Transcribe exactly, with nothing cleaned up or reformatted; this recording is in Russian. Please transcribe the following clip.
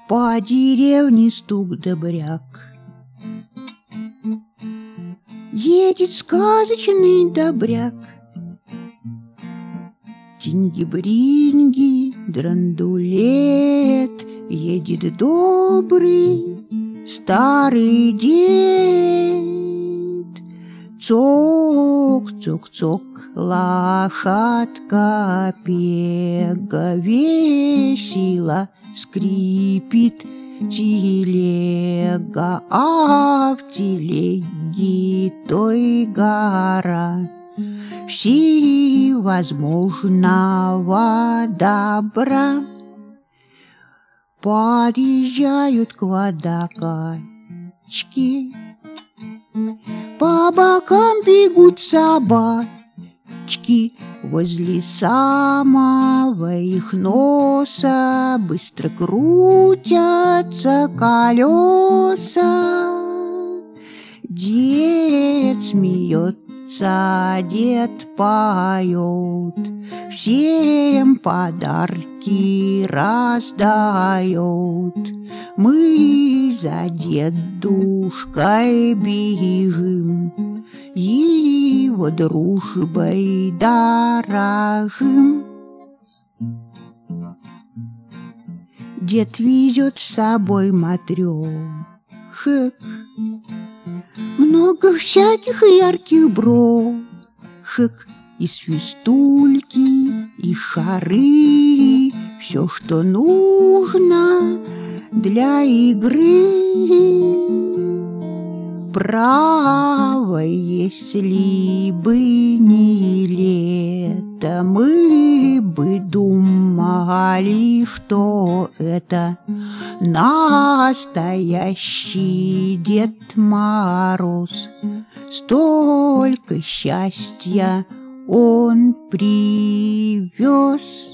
По деревне стук добряк. Едет сказочный добряк. Тинги-бринги, драндулет, едет добрый старый дед. Цок-цок-цок, лошадка пега весело скрипит телега, а в телеге той гора всевозможного добра. Подъезжают к водокачке, по бокам бегут собачки. Возле самого их носа быстро крутятся колеса. Дед смеется, дед поет, всем подарки раздает. Мы за дедушкой бежим, его дружбой дорожим. Дед везет с собой матрешек, много всяких ярких брошек, и свистульки, и шары, все, что нужно для игры. Право, если бы не лето, мы бы думали, что это настоящий Дед Мороз. Столько счастья он привез.